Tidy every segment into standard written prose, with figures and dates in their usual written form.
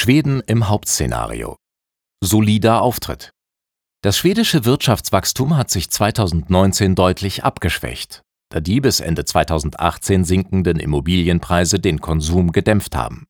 Schweden im Hauptszenario. Solider Auftritt. Das schwedische Wirtschaftswachstum hat sich 2019 deutlich abgeschwächt, da die bis Ende 2018 sinkenden Immobilienpreise den Konsum gedämpft haben.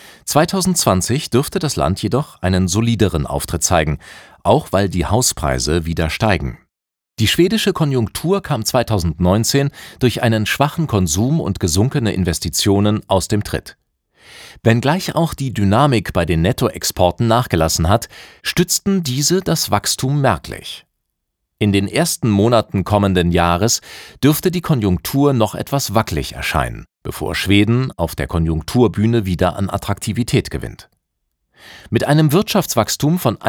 2020 dürfte das Land jedoch einen solideren Auftritt zeigen, auch weil die Hauspreise wieder steigen. Die schwedische Konjunktur kam 2019 durch einen schwachen Konsum und gesunkene Investitionen aus dem Tritt. Wenngleich auch die Dynamik bei den Nettoexporten nachgelassen hat, stützten diese das Wachstum merklich. In den ersten Monaten kommenden Jahres dürfte die Konjunktur noch etwas wackelig erscheinen, bevor Schweden auf der Konjunkturbühne wieder an Attraktivität gewinnt. Mit einem Wirtschaftswachstum von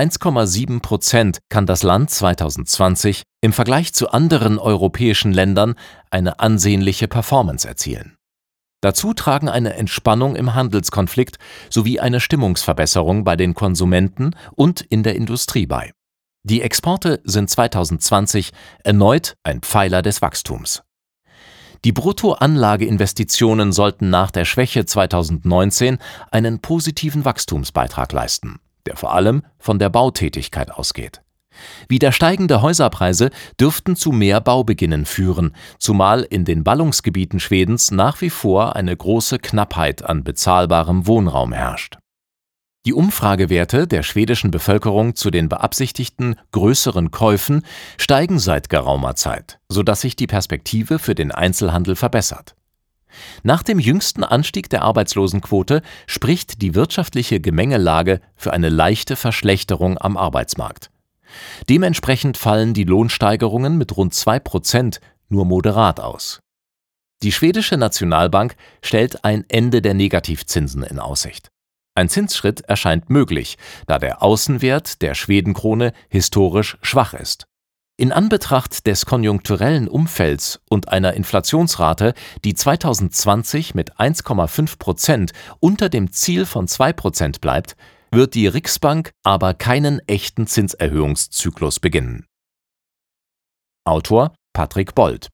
1,7% kann das Land 2020 im Vergleich zu anderen europäischen Ländern eine ansehnliche Performance erzielen. Dazu tragen eine Entspannung im Handelskonflikt sowie eine Stimmungsverbesserung bei den Konsumenten und in der Industrie bei. Die Exporte sind 2020 erneut ein Pfeiler des Wachstums. Die Bruttoanlageinvestitionen sollten nach der Schwäche 2019 einen positiven Wachstumsbeitrag leisten, der vor allem von der Bautätigkeit ausgeht. Wieder steigende Häuserpreise dürften zu mehr Baubeginnen führen, zumal in den Ballungsgebieten Schwedens nach wie vor eine große Knappheit an bezahlbarem Wohnraum herrscht. Die Umfragewerte der schwedischen Bevölkerung zu den beabsichtigten größeren Käufen steigen seit geraumer Zeit, sodass sich die Perspektive für den Einzelhandel verbessert. Nach dem jüngsten Anstieg der Arbeitslosenquote spricht die wirtschaftliche Gemengelage für eine leichte Verschlechterung am Arbeitsmarkt. Dementsprechend fallen die Lohnsteigerungen mit rund 2% nur moderat aus. Die schwedische Nationalbank stellt ein Ende der Negativzinsen in Aussicht. Ein Zinsschritt erscheint möglich, da der Außenwert der Schwedenkrone historisch schwach ist. In Anbetracht des konjunkturellen Umfelds und einer Inflationsrate, die 2020 mit 1,5% unter dem Ziel von 2% bleibt, wird die Riksbank aber keinen echten Zinserhöhungszyklus beginnen. Autor Patrick Bold